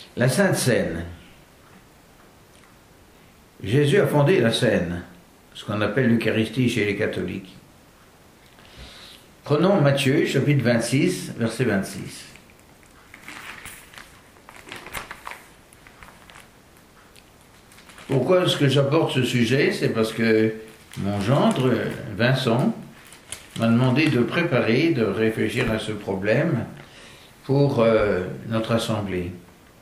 La Sainte Seine. Jésus a fondé la Seine, ce qu'on appelle l'Eucharistie chez les catholiques. Prenons Matthieu, chapitre 26, verset 26. Pourquoi est-ce que j'apporte ce sujet? C'est parce que mon gendre, Vincent, m'a demandé de préparer, de réfléchir à ce problème pour notre assemblée.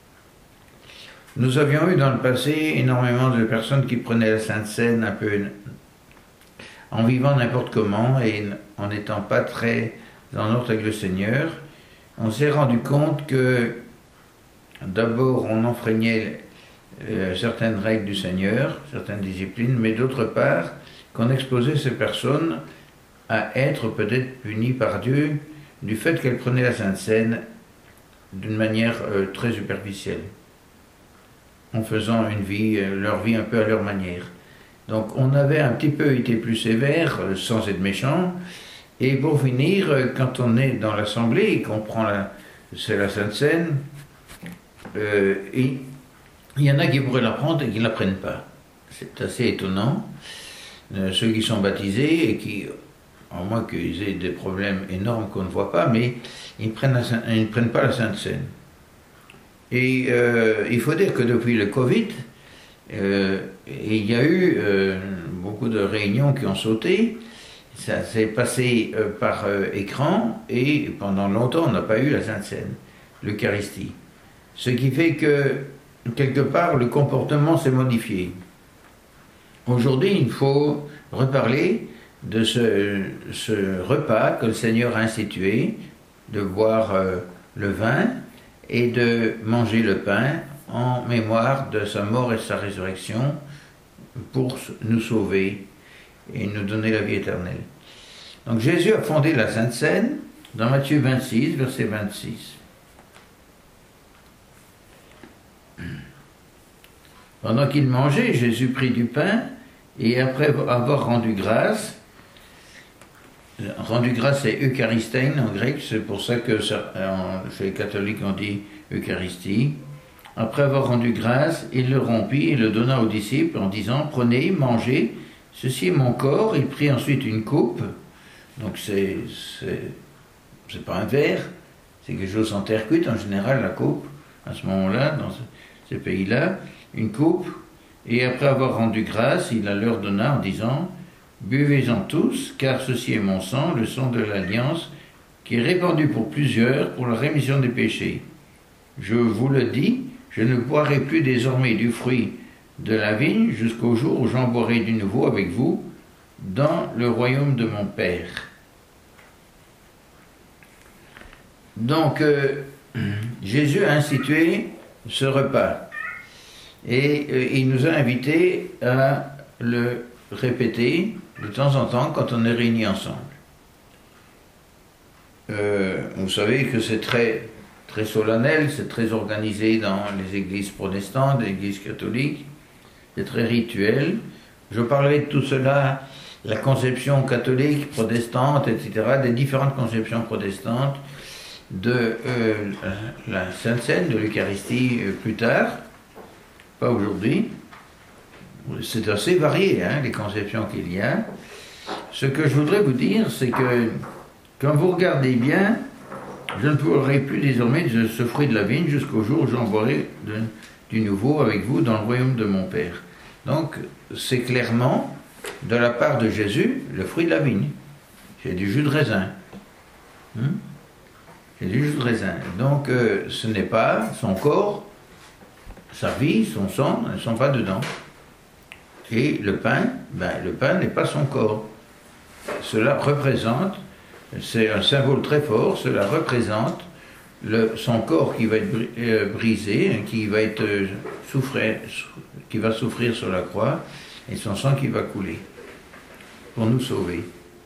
Nous avions eu dans le passé énormément de personnes qui prenaient la Sainte Seine un peu en vivant n'importe comment et en n'étant pas très en ordre avec le Seigneur. On s'est rendu compte que d'abord on enfreignait certaines règles du Seigneur, certaines disciplines, mais d'autre part qu'on exposait ces personnes à être peut-être punies par Dieu du fait qu'elles prenaient la Sainte Seine d'une manière très superficielle, en faisant leur vie un peu à leur manière. Donc on avait un petit peu été plus sévère, sans être méchant, et pour finir, quand on est dans l'assemblée et qu'on prend c'est la Sainte Seine, il y en a qui pourraient la prendre et qui ne la prennent pas. C'est assez étonnant. Ceux qui sont baptisés et qui, à moins qu'ils aient des problèmes énormes qu'on ne voit pas, mais ils ne prennent pas la Sainte Seine. Et il faut dire que depuis le Covid, il y a eu beaucoup de réunions qui ont sauté. Ça s'est passé par écran et pendant longtemps on n'a pas eu la Sainte Seine, l'Eucharistie. Ce qui fait que quelque part le comportement s'est modifié. Aujourd'hui il faut reparler de ce repas que le Seigneur a institué, de boire le vin et de manger le pain en mémoire de sa mort et de sa résurrection pour nous sauver et nous donner la vie éternelle. Donc Jésus a fondé la Sainte Seine dans Matthieu 26, verset 26. Pendant qu'il mangeait, Jésus prit du pain et après avoir rendu grâce c'est Eucharistein en grec, c'est pour ça que chez les catholiques on dit Eucharistie. Après avoir rendu grâce, il le rompit et le donna aux disciples en disant « Prenez, mangez, ceci est mon corps ». Il prit ensuite une coupe, donc c'est pas un verre, c'est quelque chose en terre cuite en général, la coupe, à ce moment-là, dans ces pays-là, une coupe, et après avoir rendu grâce, il la leur donna en disant « Buvez-en tous, car ceci est mon sang, le sang de l'Alliance, qui est répandu pour plusieurs pour la rémission des péchés. Je vous le dis, je ne boirai plus désormais du fruit de la vigne jusqu'au jour où j'en boirai du nouveau avec vous dans le royaume de mon Père. » Donc, Jésus a institué ce repas et il nous a invités à le répéter de temps en temps quand on est réunis ensemble. Vous savez que c'est très solennel, c'est très organisé dans les églises protestantes, les églises catholiques, c'est très rituel. Je parlerai de tout cela, la conception catholique, protestante, etc., des différentes conceptions protestantes de la Sainte Seine, de l'Eucharistie plus tard, pas aujourd'hui. C'est assez varié, les conceptions qu'il y a. Ce que je voudrais vous dire, c'est que quand vous regardez bien, je ne boirai plus désormais de ce fruit de la vigne jusqu'au jour où j'en boirai du nouveau avec vous dans le royaume de mon Père. Donc, c'est clairement, de la part de Jésus, le fruit de la vigne. C'est du jus de raisin. C'est du jus de raisin. Donc, ce n'est pas son corps, sa vie, son sang, ne sont pas dedans. Et le pain n'est pas son corps. Cela représente, c'est un symbole très fort, cela représente son corps qui va être brisé, qui va souffrir sur la croix, et son sang qui va couler pour nous sauver.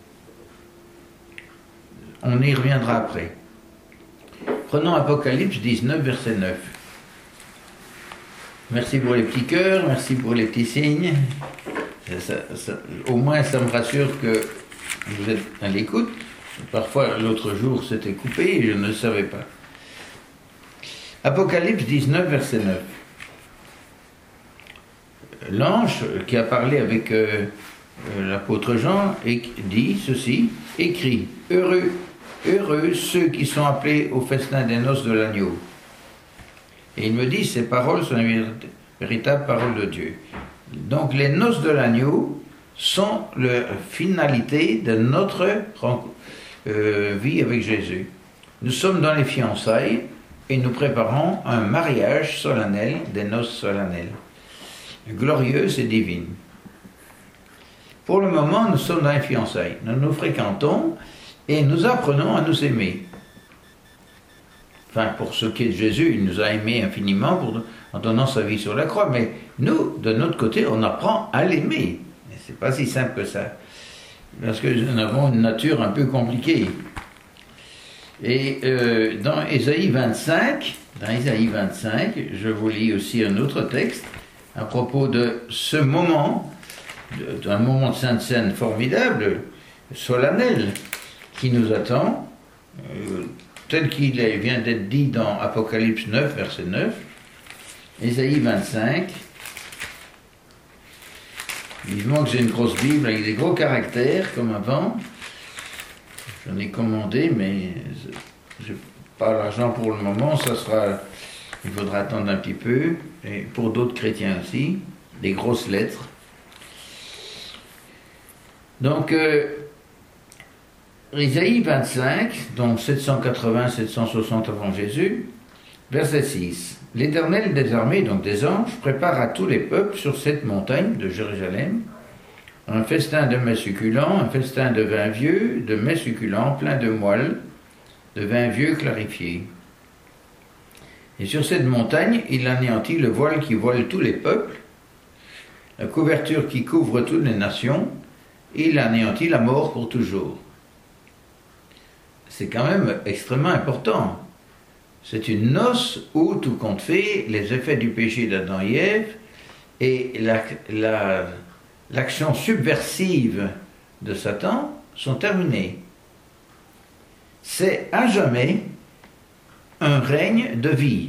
On y reviendra après. Prenons Apocalypse 19, verset 9. Merci pour les petits cœurs, merci pour les petits signes. Au moins, ça me rassure que vous êtes à l'écoute. Parfois, l'autre jour, c'était coupé et je ne le savais pas. Apocalypse 19, verset 9. L'ange qui a parlé avec l'apôtre Jean dit ceci, écrit, heureux, heureux ceux qui sont appelés au festin des noces de l'agneau. Et il me dit, ces paroles sont les véritables paroles de Dieu. Donc les noces de l'agneau sont la finalité de notre vie avec Jésus. Nous sommes dans les fiançailles et nous préparons un mariage solennel, des noces solennelles, glorieuse et divine. Pour le moment, nous sommes dans les fiançailles. Nous nous fréquentons et nous apprenons à nous aimer. Enfin, pour ce qui est de Jésus, il nous a aimés infiniment en donnant sa vie sur la croix. Mais nous, de notre côté, on apprend à l'aimer. Et c'est pas si simple que ça. Parce que nous avons une nature un peu compliquée. Et dans Ésaïe 25, je vous lis aussi un autre texte à propos de ce moment, d'un moment de Sainte Seine formidable, solennel, qui nous attend, tel qu'il vient d'être dit dans Apocalypse 9, verset 9, Ésaïe 25. Vivement que j'ai une grosse Bible avec des gros caractères, comme avant. J'en ai commandé, mais je n'ai pas l'argent pour le moment, il faudra attendre un petit peu, et pour d'autres chrétiens aussi, des grosses lettres. Donc, Isaïe 25, donc 780-760 avant Jésus, verset 6. L'Éternel des armées, donc des anges, prépare à tous les peuples sur cette montagne de Jérusalem un festin de mets succulents, un festin de vin vieux, de mets succulents plein de moelle, de vin vieux clarifié. Et sur cette montagne, il anéantit le voile qui voile tous les peuples, la couverture qui couvre toutes les nations, et il anéantit la mort pour toujours. C'est quand même extrêmement important. C'est une noce où tout compte fait, les effets du péché d'Adam et Ève et l'action subversive de Satan sont terminés. C'est à jamais un règne de vie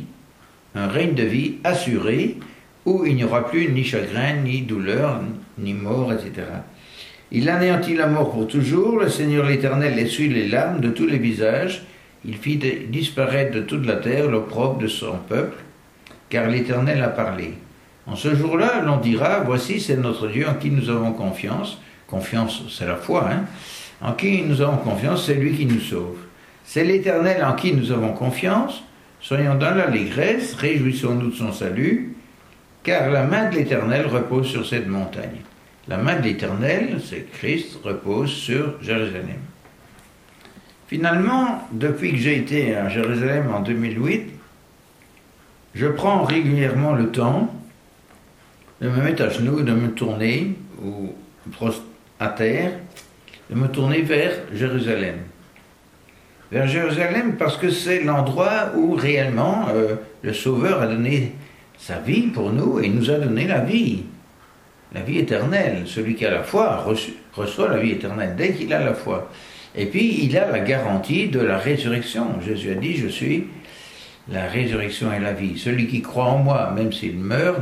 assuré, où il n'y aura plus ni chagrin, ni douleur, ni mort, etc. Il anéantit la mort pour toujours, le Seigneur l'Éternel essuie les larmes de tous les visages, il fit disparaître de toute la terre l'opprobre de son peuple, car l'Éternel a parlé. En ce jour-là, l'on dira, voici c'est notre Dieu en qui nous avons confiance. Confiance, c'est la foi, hein. En qui nous avons confiance, c'est lui qui nous sauve. C'est l'Éternel en qui nous avons confiance. Soyons dans l'allégresse, réjouissons-nous de son salut, car la main de l'Éternel repose sur cette montagne. La main de l'Éternel, c'est Christ, repose sur Jérusalem. Finalement, depuis que j'ai été à Jérusalem en 2008, je prends régulièrement le temps de me mettre à genoux, de me tourner, ou à terre, de me tourner vers Jérusalem. Vers Jérusalem parce que c'est l'endroit où réellement le Sauveur a donné sa vie pour nous et nous a donné la vie éternelle. Celui qui a la foi reçoit la vie éternelle dès qu'il a la foi. Et puis il a la garantie de la résurrection. Jésus a dit, je suis la résurrection et la vie. Celui qui croit en moi, même s'il meurt,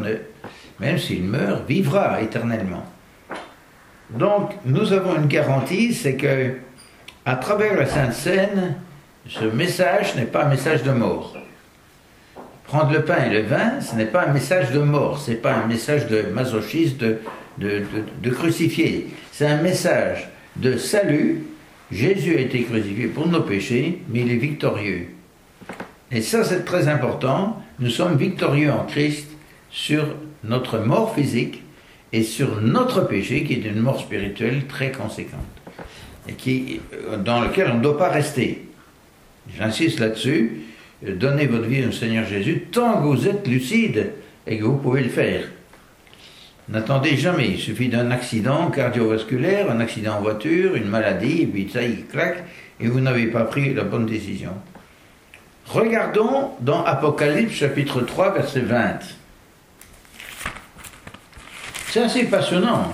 vivra éternellement. Donc nous avons une garantie, c'est que à travers la Sainte Seine, ce message n'est pas un message de mort. Prendre le pain et le vin, ce n'est pas un message de mort, ce n'est pas un message de masochisme, de crucifié. C'est un message de salut. Jésus a été crucifié pour nos péchés, mais il est victorieux. Et ça, c'est très important. Nous sommes victorieux en Christ sur notre mort physique et sur notre péché, qui est une mort spirituelle très conséquente, et dans lequel on ne doit pas rester. J'insiste là-dessus. Donnez votre vie au Seigneur Jésus tant que vous êtes lucide et que vous pouvez le faire. N'attendez jamais, il suffit d'un accident cardiovasculaire, un accident en voiture, une maladie, et puis ça, il claque, et vous n'avez pas pris la bonne décision. Regardons dans Apocalypse chapitre 3, verset 20. C'est assez passionnant.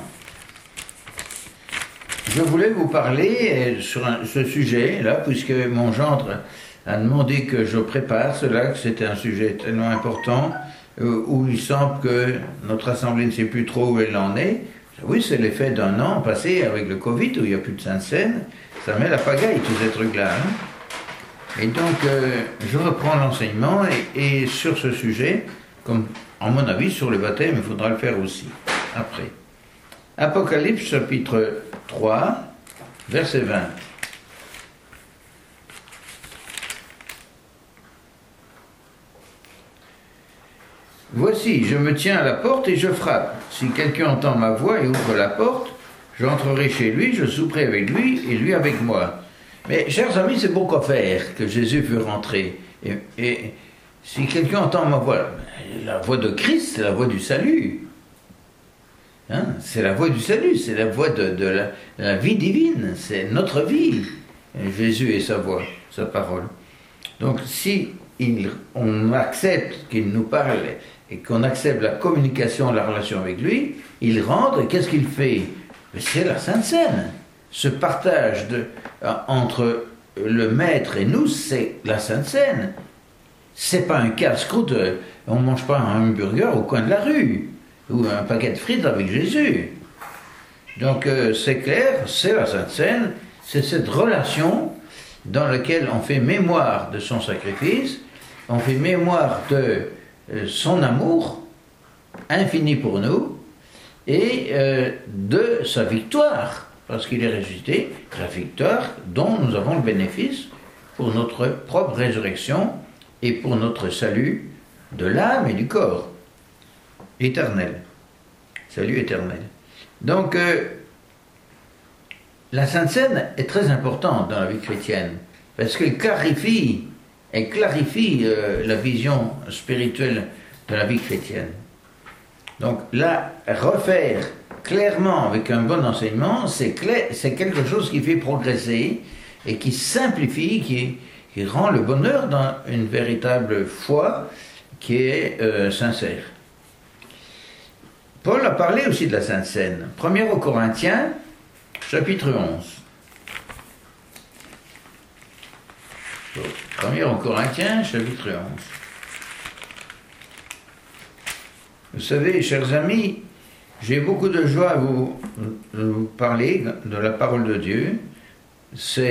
Je voulais vous parler sur ce sujet-là, puisque mon gendre a demandé que je prépare cela, que c'était un sujet tellement important, où il semble que notre Assemblée ne sait plus trop où elle en est. Oui, c'est l'effet d'un an passé avec le Covid, où il n'y a plus de Sainte Seine. Ça met la pagaille, tous ces trucs-là. Hein. Et donc, je reprends l'enseignement, et sur ce sujet, comme, à mon avis, sur le baptême, il faudra le faire aussi, après. Apocalypse, chapitre 3, verset 20. Voici, je me tiens à la porte et je frappe. Si quelqu'un entend ma voix et ouvre la porte, j'entrerai chez lui, je souperai avec lui et lui avec moi. Mais, chers amis, c'est pour quoi faire que Jésus veut rentrer. Et si quelqu'un entend ma voix, la voix de Christ, c'est la voix du salut. Hein, c'est la voix du salut, c'est la voix de la vie divine, c'est notre vie. Jésus et sa voix, sa parole. Donc, si on accepte qu'il nous parle et qu'on accepte la communication, la relation avec lui, il rentre et qu'est-ce qu'il fait? C'est la Sainte Seine. Ce partage entre le maître et nous, c'est la Sainte Seine. C'est pas un casse-croûte, on ne mange pas un hamburger au coin de la rue, ou un paquet de frites avec Jésus. Donc c'est clair, c'est la Sainte Seine, c'est cette relation dans laquelle on fait mémoire de son sacrifice, on fait mémoire de son amour infini pour nous, et de sa victoire, parce qu'il est ressuscité, la victoire dont nous avons le bénéfice pour notre propre résurrection et pour notre salut de l'âme et du corps éternel. Salut éternel. Donc, la Sainte Seine est très importante dans la vie chrétienne, parce qu'elle clarifie la vision spirituelle de la vie chrétienne. Donc là, refaire clairement avec un bon enseignement, c'est quelque chose qui fait progresser et qui simplifie, qui rend le bonheur dans une véritable foi qui est sincère. Paul a parlé aussi de la Sainte Seine. 1er aux Corinthiens, chapitre 11. 1er aux Corinthiens, chapitre 11. Vous savez, chers amis, j'ai beaucoup de joie à vous parler de la parole de Dieu. Ça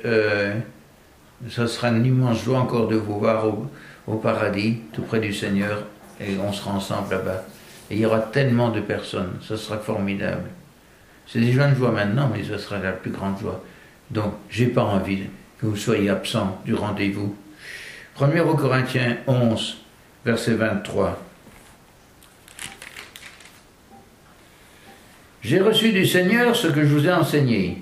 sera une immense joie encore de vous voir au paradis, tout près du Seigneur, et on sera ensemble là-bas. Et il y aura tellement de personnes, ça sera formidable. C'est déjà une joie maintenant, mais ça sera la plus grande joie. Donc, j'ai pas envie que vous soyez absents du rendez-vous. 1er aux Corinthiens 11, verset 23. J'ai reçu du Seigneur ce que je vous ai enseigné.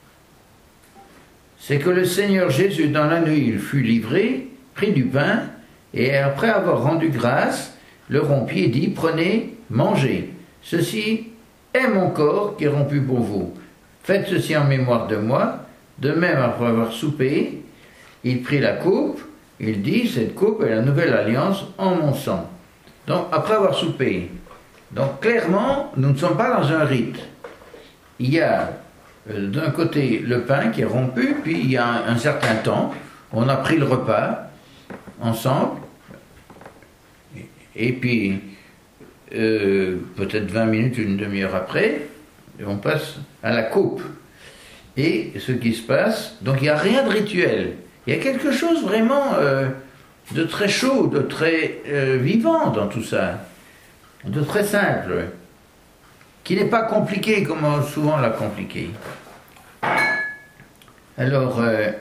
C'est que le Seigneur Jésus, dans la nuit, il fut livré, prit du pain, et après avoir rendu grâce, le rompit et dit, prenez, mangez. Ceci est mon corps qui est rompu pour vous. Faites ceci en mémoire de moi. De même, après avoir soupé, il prit la coupe, il dit, cette coupe est la nouvelle alliance en mon sang. Donc, après avoir soupé, donc clairement, nous ne sommes pas dans un rite. Il y a d'un côté le pain qui est rompu, puis il y a un certain temps, on a pris le repas ensemble, et puis peut-être 20 minutes, une demi-heure après, on passe à la coupe. Et ce qui se passe, donc il n'y a rien de rituel. Il y a quelque chose vraiment de très chaud, de très vivant dans tout ça, de très simple, qui n'est pas compliqué comme souvent on l'a compliqué. Alors,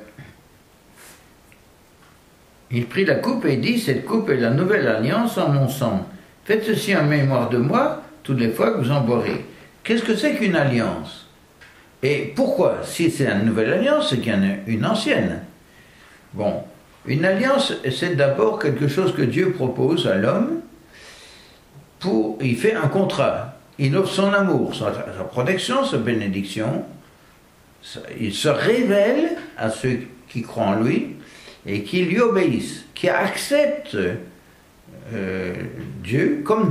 il prit la coupe et dit, cette coupe est la nouvelle alliance en mon sang. Faites ceci en mémoire de moi, toutes les fois que vous en boirez. Qu'est-ce que c'est qu'une alliance? Et pourquoi? Si c'est une nouvelle alliance, c'est qu'il y en a une ancienne. Bon, une alliance, c'est d'abord quelque chose que Dieu propose à l'homme. Il fait un contrat. Il offre son amour, sa protection, sa bénédiction. Il se révèle à ceux qui croient en lui et qui lui obéissent, qui acceptent Dieu comme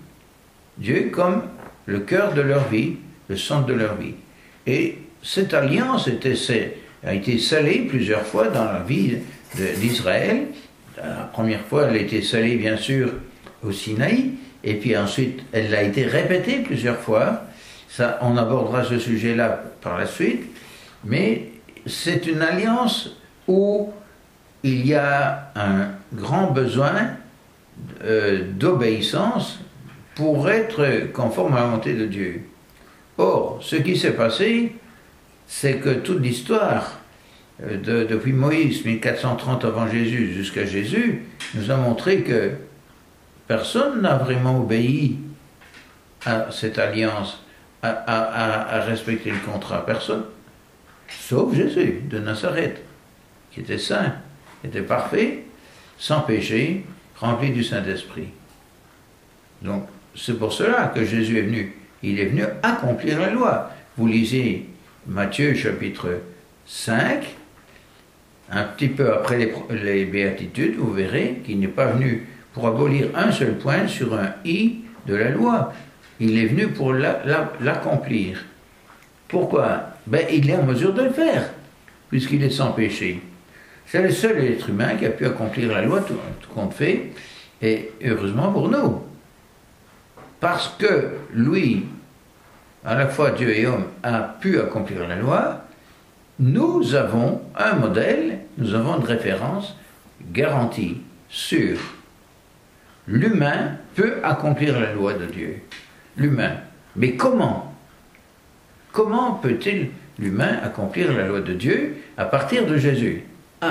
le cœur de leur vie, le centre de leur vie. Et cette alliance a été scellée plusieurs fois dans la vie d'Israël. La première fois, elle a été scellée, bien sûr, au Sinaï, et puis ensuite, elle a été répétée plusieurs fois. Ça, on abordera ce sujet-là par la suite, mais c'est une alliance où il y a un grand besoin d'obéissance pour être conforme à la volonté de Dieu. Or, ce qui s'est passé, c'est que toute l'histoire, depuis Moïse, 1430 avant Jésus, jusqu'à Jésus, nous a montré que personne n'a vraiment obéi à cette alliance, à respecter le contrat. Personne. Sauf Jésus de Nazareth, qui était saint, qui était parfait, sans péché, rempli du Saint-Esprit. Donc, c'est pour cela que Jésus est venu. Il est venu accomplir la loi. Vous lisez Matthieu chapitre 5, un petit peu après les béatitudes, vous verrez qu'il n'est pas venu pour abolir un seul point sur un i de la loi. Il est venu pour l'accomplir. Pourquoi? Il est en mesure de le faire, puisqu'il est sans péché. C'est le seul être humain qui a pu accomplir la loi, tout compte fait, et heureusement pour nous. Parce que lui, à la fois Dieu et homme, a pu accomplir la loi, nous avons un modèle, nous avons une référence garantie, sûre. L'humain peut accomplir la loi de Dieu. L'humain. Mais comment? Comment peut-il, l'humain, accomplir la loi de Dieu à partir de Jésus?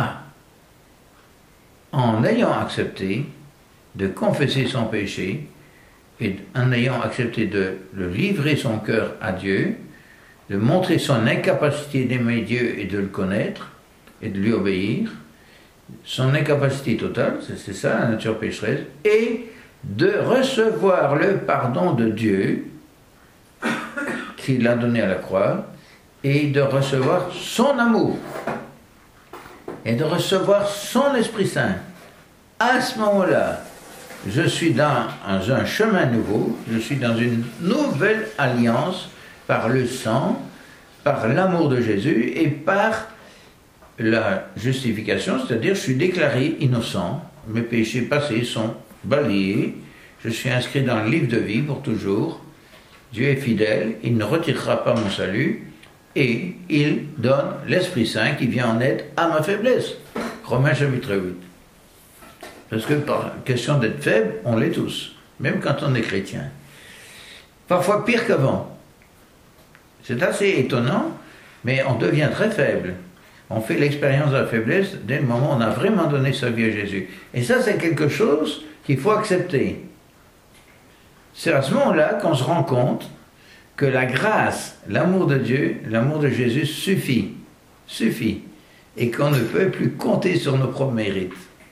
En ayant accepté de confesser son péché et en ayant accepté de le livrer son cœur à Dieu, de montrer son incapacité d'aimer Dieu et de le connaître et de lui obéir, son incapacité totale, c'est ça la nature pécheresse, et de recevoir le pardon de Dieu qu'il a donné à la croix, et de recevoir son amour, et de recevoir son Esprit Saint. À ce moment-là, je suis dans un chemin nouveau, je suis dans une nouvelle alliance par le sang, par l'amour de Jésus et par la justification, c'est-à-dire je suis déclaré innocent, mes péchés passés sont balayés, je suis inscrit dans le livre de vie pour toujours, Dieu est fidèle, il ne retirera pas mon salut et il donne l'Esprit Saint qui vient en aide à ma faiblesse. Romains chapitre 8. Parce que par question d'être faible, on l'est tous, même quand on est chrétien. Parfois pire qu'avant. C'est assez étonnant, mais on devient très faible. On fait l'expérience de la faiblesse dès le moment où on a vraiment donné sa vie à Jésus. Et ça, c'est quelque chose qu'il faut accepter. C'est à ce moment-là qu'on se rend compte que la grâce, l'amour de Dieu, l'amour de Jésus suffit. Suffit. Et qu'on ne peut plus compter sur nos propres mérites.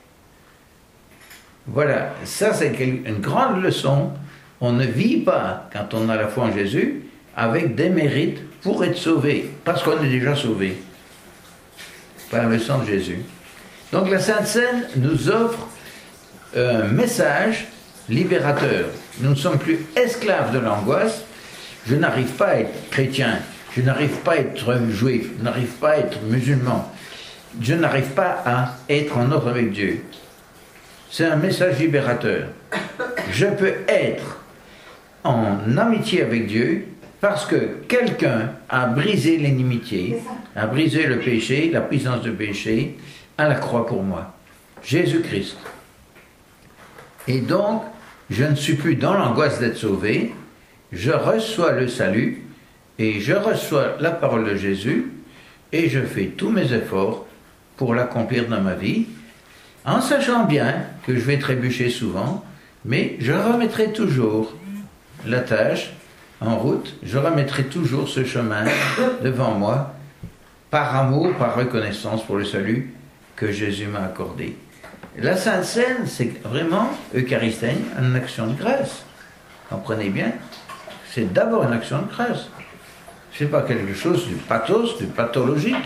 Voilà, ça c'est une grande leçon. On ne vit pas, quand on a la foi en Jésus, avec des mérites pour être sauvé, parce qu'on est déjà sauvé par le sang de Jésus. Donc la Sainte Seine nous offre un message libérateur. Nous ne sommes plus esclaves de l'angoisse. Je n'arrive pas à être chrétien, je n'arrive pas à être juif, je n'arrive pas à être musulman, je n'arrive pas à être en ordre avec Dieu. C'est un message libérateur. Je peux être en amitié avec Dieu parce que quelqu'un a brisé l'inimitié, a brisé le péché, la puissance du péché, à la croix pour moi. Jésus-Christ. Et donc, je ne suis plus dans l'angoisse d'être sauvé, je reçois le salut et je reçois la parole de Jésus et je fais tous mes efforts pour l'accomplir dans ma vie, en sachant bien que je vais trébucher souvent, mais je remettrai toujours la tâche en route, je remettrai toujours ce chemin devant moi, par amour, par reconnaissance pour le salut que Jésus m'a accordé. La Sainte Seine, c'est vraiment eucharistène, une action de grâce. Comprenez bien, c'est d'abord une action de grâce. C'est pas quelque chose du pathos, du pathologique,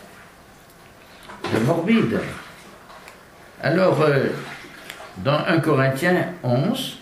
de morbide. Alors, dans 1 Corinthiens 11,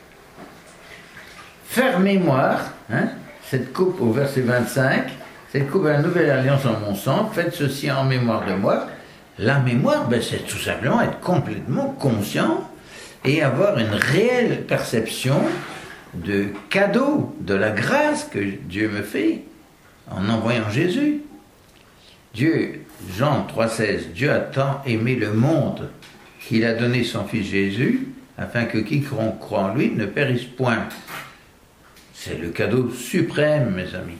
faire mémoire, cette coupe au verset 25, cette coupe est la nouvelle alliance en mon sang, faites ceci en mémoire de moi. La mémoire, c'est tout simplement être complètement conscient et avoir une réelle perception de cadeau, de la grâce que Dieu me fait en envoyant Jésus. Dieu, Jean 3,16, Dieu a tant aimé le monde qu'il a donné son Fils Jésus, afin que quiconque croit en lui ne périsse point. C'est le cadeau suprême, mes amis.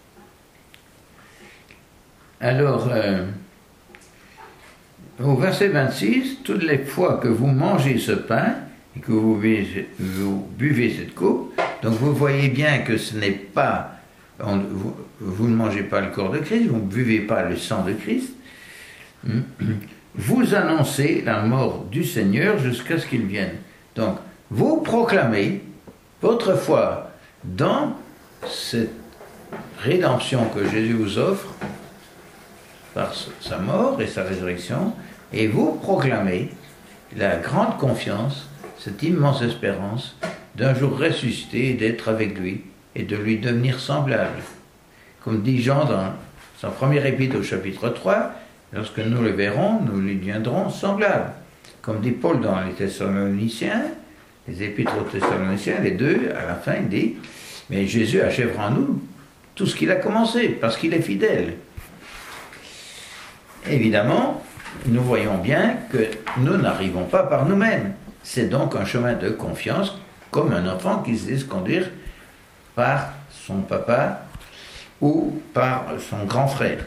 Alors, au verset 26, toutes les fois que vous mangez ce pain et que vous buvez cette coupe, donc vous voyez bien que ce n'est pas, vous ne mangez pas le corps de Christ, vous ne buvez pas le sang de Christ, vous annoncez la mort du Seigneur jusqu'à ce qu'il vienne. Donc, vous proclamez votre foi dans cette rédemption que Jésus vous offre par sa mort et sa résurrection, et vous proclamez la grande confiance, cette immense espérance d'un jour ressuscité et d'être avec lui et de lui devenir semblable. Comme dit Jean dans son premier épître au chapitre 3, lorsque nous le verrons, nous lui deviendrons semblables. Comme dit Paul dans les Thessaloniciens, les épîtres aux Thessaloniciens, les deux, à la fin, il dit, mais Jésus achèvera en nous tout ce qu'il a commencé, parce qu'il est fidèle. Évidemment, nous voyons bien que nous n'arrivons pas par nous-mêmes. C'est donc un chemin de confiance, comme un enfant qui se laisse conduire par son papa ou par son grand frère.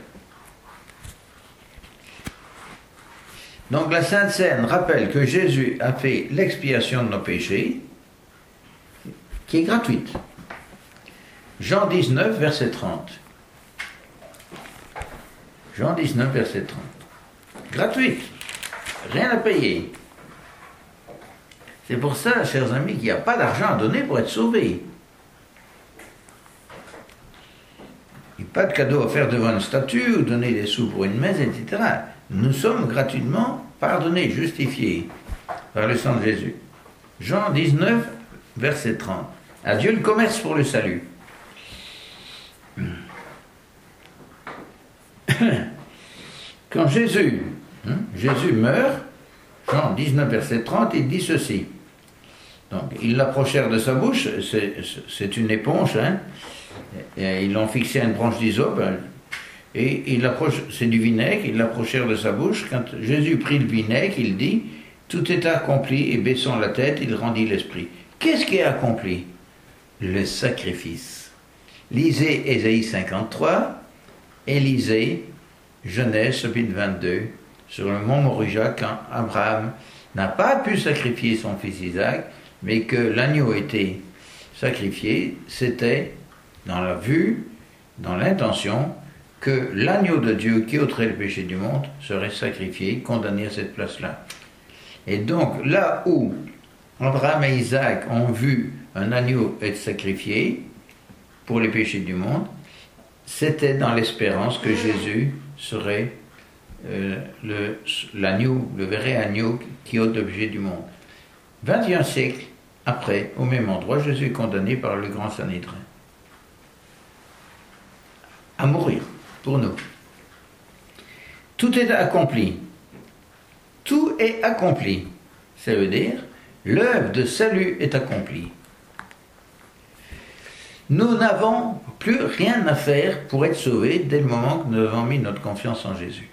Donc la Sainte Seine rappelle que Jésus a fait l'expiation de nos péchés, qui est gratuite. Jean 19, verset 30. Jean 19, verset 30. Gratuite. Rien à payer. C'est pour ça, chers amis, qu'il n'y a pas d'argent à donner pour être sauvé. Il n'y a pas de cadeau à faire devant une statue ou donner des sous pour une messe, etc. Nous sommes gratuitement pardonnés, justifiés par le sang de Jésus. Jean 19, verset 30. À Dieu le commerce pour le salut. Quand Jésus meurt, Jean 19, verset 30, il dit ceci. Donc, ils l'approchèrent de sa bouche, c'est une éponge, et ils l'ont fixé à une branche d'hysope, et c'est du vinaigre, ils l'approchèrent de sa bouche. Quand Jésus prit le vinaigre, il dit, tout est accompli, et baissant la tête, il rendit l'esprit. Qu'est-ce qui est accompli? Le sacrifice. Lisez Ésaïe 53, et lisez Genèse chapitre 22, sur le mont Moriah, quand Abraham n'a pas pu sacrifier son fils Isaac, mais que l'agneau était sacrifié, c'était dans la vue, dans l'intention, que l'agneau de Dieu qui ôterait le péché du monde serait sacrifié, condamné à cette place-là. Et donc, là où Abraham et Isaac ont vu un agneau être sacrifié pour les péchés du monde, c'était dans l'espérance que Jésus serait l'agneau, le vrai agneau qui ôte le péché du monde. 21 siècles après, au même endroit, Jésus est condamné par le grand Sanhédrin à mourir pour nous. Tout est accompli. Tout est accompli. Ça veut dire, l'œuvre de salut est accomplie. Nous n'avons plus rien à faire pour être sauvés dès le moment que nous avons mis notre confiance en Jésus.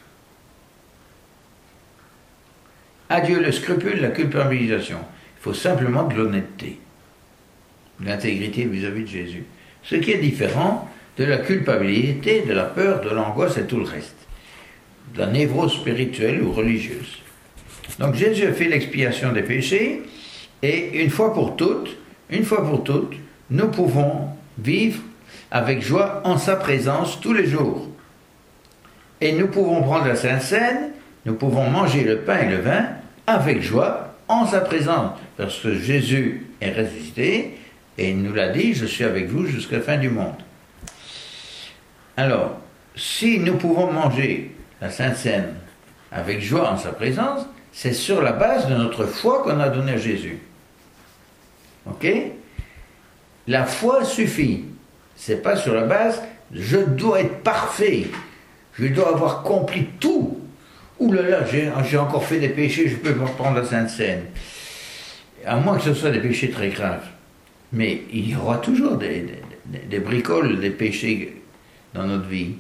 Adieu le scrupule, la culpabilisation. Il faut simplement de l'honnêteté, de l'intégrité vis-à-vis de Jésus. Ce qui est différent de la culpabilité, de la peur, de l'angoisse et tout le reste. De la névrose spirituelle ou religieuse. Donc Jésus a fait l'expiation des péchés et une fois pour toutes, nous pouvons vivre avec joie en sa présence tous les jours. Et nous pouvons prendre la Sainte Seine, nous pouvons manger le pain et le vin avec joie en sa présence. Parce que Jésus est ressuscité et il nous l'a dit, je suis avec vous jusqu'à la fin du monde. Alors, si nous pouvons manger la Sainte Seine avec joie en sa présence, c'est sur la base de notre foi qu'on a donnée à Jésus. Ok? La foi suffit. C'est pas sur la base, je dois être parfait, je dois avoir accompli tout. ouh là là, j'ai encore fait des péchés, je peux pas prendre la Sainte Seine. À moins que ce soit des péchés très graves. Mais il y aura toujours des bricoles, des péchés dans notre vie.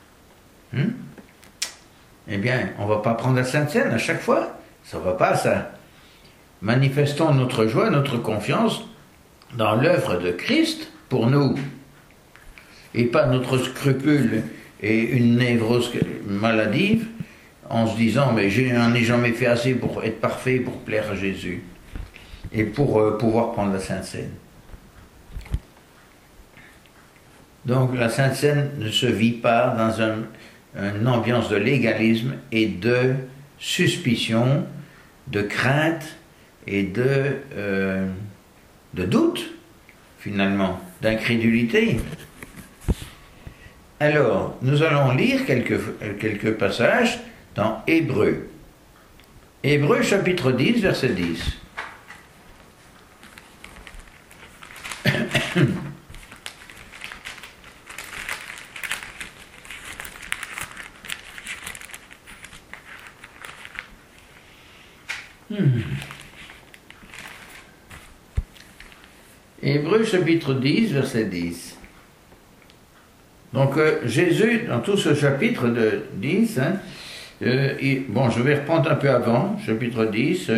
Eh bien, on ne va pas prendre la Sainte Seine à chaque fois. Ça ne va pas, ça. Manifestons notre joie, notre confiance dans l'œuvre de Christ pour nous. Et pas notre scrupule et une névrose maladive en se disant, mais je n'en ai jamais fait assez pour être parfait, pour plaire à Jésus. Et pour pouvoir prendre la Sainte Seine. Donc la Sainte Seine ne se vit pas dans une ambiance de légalisme et de suspicion, de crainte et de doute, finalement, d'incrédulité. Alors, nous allons lire quelques passages dans Hébreux. Hébreux chapitre 10, verset 10. Hébreux chapitre 10, verset 10. Donc Jésus, dans tout ce chapitre de 10, bon, je vais reprendre un peu avant, chapitre 10,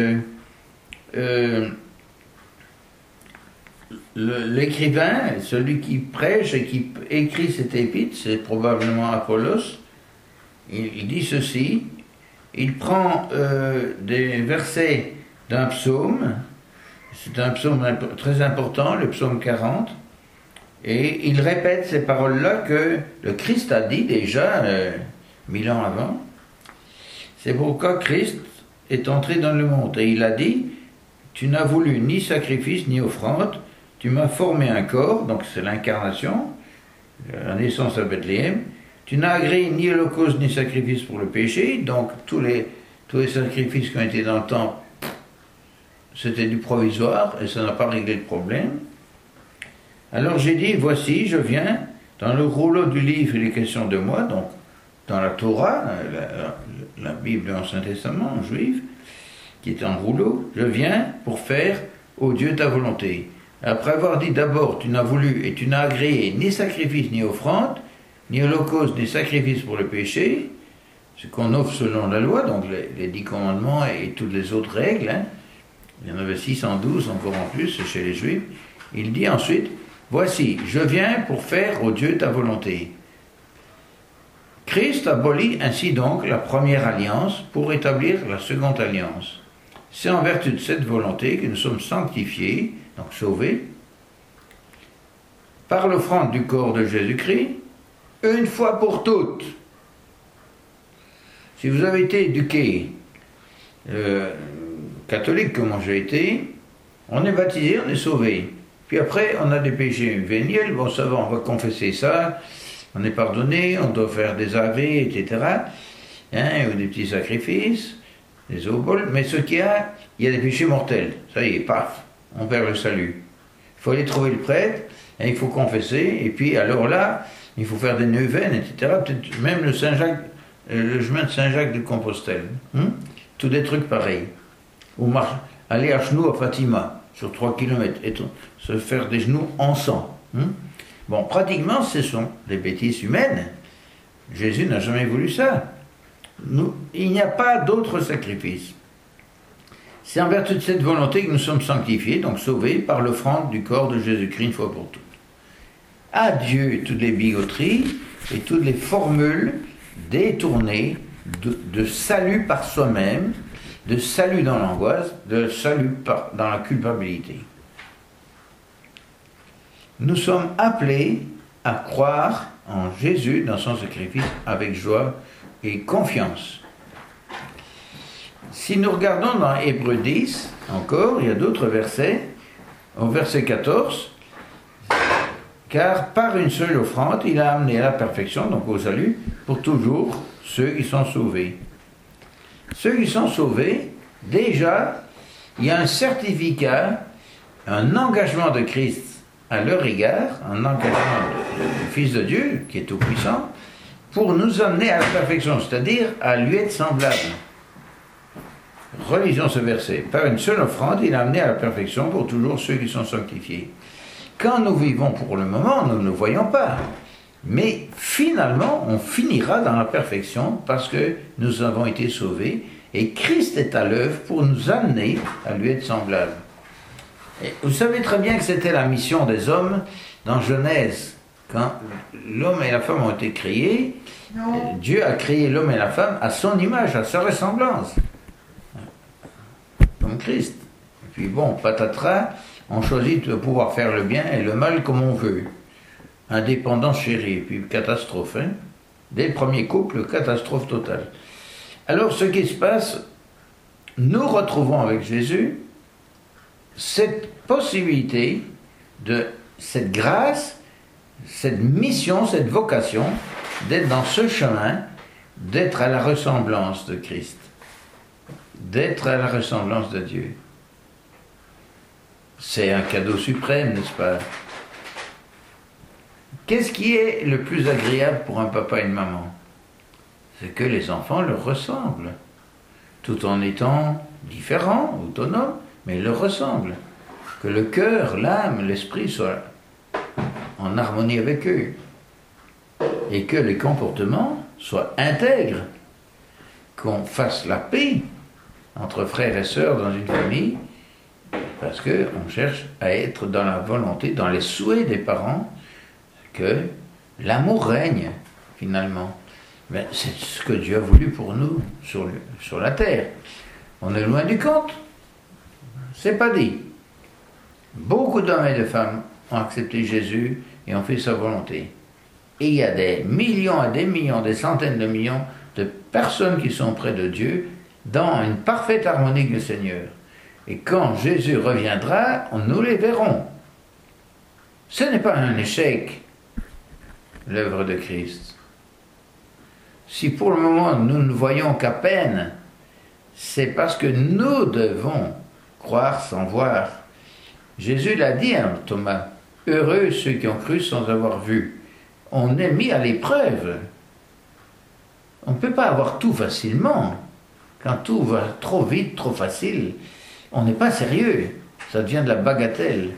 l'écrivain, celui qui prêche et qui écrit cette épître, c'est probablement Apollos, il dit ceci, il prend des versets d'un psaume, c'est un psaume très important, le psaume 40, et il répète ces paroles-là que le Christ a dit déjà 1000 ans avant. C'est pourquoi Christ est entré dans le monde, et il a dit, tu n'as voulu ni sacrifice ni offrande, tu m'as formé un corps, donc c'est l'incarnation, la naissance à Bethléem. Tu n'as agréé ni holocauste ni sacrifice pour le péché, donc tous les sacrifices qui ont été dans le temple, c'était du provisoire et ça n'a pas réglé le problème. Alors j'ai dit, voici, je viens, dans le rouleau du livre, il est question de moi, donc dans la Torah, la Bible en Ancien Testament, juive, qui est en rouleau, je viens pour faire, ô Dieu, ta volonté. Après avoir dit d'abord, tu n'as voulu et tu n'as agréé ni sacrifice ni offrande, ni holocauste ni sacrifice pour le péché, ce qu'on offre selon la loi, donc les 10 commandements et toutes les autres règles, il y en avait 612 encore en plus chez les Juifs, il dit ensuite, voici, je viens pour faire, ô Dieu, ta volonté. Christ abolit ainsi donc la première alliance pour établir la seconde alliance. C'est en vertu de cette volonté que nous sommes sanctifiés, donc sauvés, par l'offrande du corps de Jésus-Christ, une fois pour toutes. Si vous avez été éduqué catholique comme j'ai été, on est baptisé, on est sauvé. Puis après, on a des péchés véniels, bon ça va, on va confesser ça, on est pardonné, on doit faire des ave, etc., ou des petits sacrifices, des oboles, mais ce qu'il y a des péchés mortels. Ça y est, paf, on perd le salut. Il faut aller trouver le prêtre, et il faut confesser, et puis alors là, il faut faire des neuvaines, etc., peut-être même le chemin de Saint-Jacques de Compostelle. Tous des trucs pareils. Ou aller à genoux à Fatima, sur 3 km, et se faire des genoux en sang. Bon, pratiquement, ce sont des bêtises humaines. Jésus n'a jamais voulu ça. Il n'y a pas d'autre sacrifice. C'est en vertu de cette volonté que nous sommes sanctifiés, donc sauvés par l'offrande du corps de Jésus-Christ une fois pour toutes. Adieu toutes les bigoteries et toutes les formules détournées de salut par soi-même, de salut dans l'angoisse, de salut dans la culpabilité. Nous sommes appelés à croire en Jésus dans son sacrifice avec joie et confiance. Si nous regardons dans Hébreux 10, encore, il y a d'autres versets, au verset 14, car par une seule offrande, il a amené à la perfection, donc au salut, pour toujours ceux qui sont sauvés. Ceux qui sont sauvés, déjà, il y a un certificat, un engagement de Christ à leur égard, un engagement du Fils de Dieu, qui est tout-puissant, pour nous amener à la perfection, c'est-à-dire à lui être semblable. Relisons ce verset. Par une seule offrande, il a amené à la perfection pour toujours ceux qui sont sanctifiés. Quand nous vivons pour le moment, nous ne le voyons pas. Mais finalement, on finira dans la perfection parce que nous avons été sauvés et Christ est à l'œuvre pour nous amener à lui être semblable. Et vous savez très bien que c'était la mission des hommes dans Genèse. Quand l'homme et la femme ont été créés, Dieu a créé l'homme et la femme à son image, à sa ressemblance. Comme Christ. Et puis bon, patatras, on choisit de pouvoir faire le bien et le mal comme on veut. Indépendance chérie, et puis catastrophe. Hein? Dès le premier couple, catastrophe totale. Alors ce qui se passe, nous retrouvons avec Jésus cette possibilité de cette grâce, cette mission, cette vocation d'être dans ce chemin, d'être à la ressemblance de Christ, d'être à la ressemblance de Dieu. C'est un cadeau suprême, n'est-ce pas? Qu'est-ce qui est le plus agréable pour un papa et une maman? C'est que les enfants leur ressemblent, tout en étant différents, autonomes, mais ils leur ressemblent. Que le cœur, l'âme, l'esprit soient en harmonie avec eux. Et que les comportements soient intègres. Qu'on fasse la paix entre frères et sœurs dans une famille, parce qu'on cherche à être dans la volonté, dans les souhaits des parents, que l'amour règne, finalement. Mais c'est ce que Dieu a voulu pour nous sur la terre. On est loin du compte. C'est pas dit. Beaucoup d'hommes et de femmes ont accepté Jésus et ont fait sa volonté. Et il y a des millions et des millions, des centaines de millions de personnes qui sont près de Dieu dans une parfaite harmonie avec le Seigneur. Et quand Jésus reviendra, nous les verrons. Ce n'est pas un échec, l'œuvre de Christ. Si pour le moment nous ne voyons qu'à peine, c'est parce que nous devons croire sans voir. Jésus l'a dit à Thomas, « Heureux ceux qui ont cru sans avoir vu ». On est mis à l'épreuve. On ne peut pas avoir tout facilement. Quand tout va trop vite, trop facile, on n'est pas sérieux. Ça devient de la bagatelle.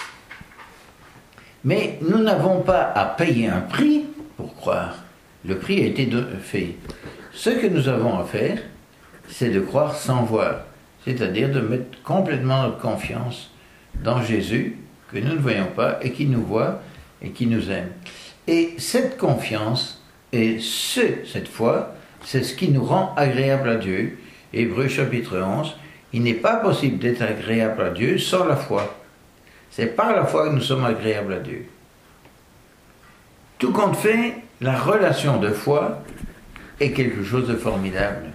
Mais nous n'avons pas à payer un prix pour croire. Le prix a été fait. Ce que nous avons à faire, c'est de croire sans voir. C'est-à-dire de mettre complètement notre confiance dans Jésus, que nous ne voyons pas, et qui nous voit, et qui nous aime. Et cette confiance, et cette foi, c'est ce qui nous rend agréable à Dieu. Hébreux chapitre 11, il n'est pas possible d'être agréable à Dieu sans la foi. C'est par la foi que nous sommes agréables à Dieu. Tout compte fait, la relation de foi est quelque chose de formidable.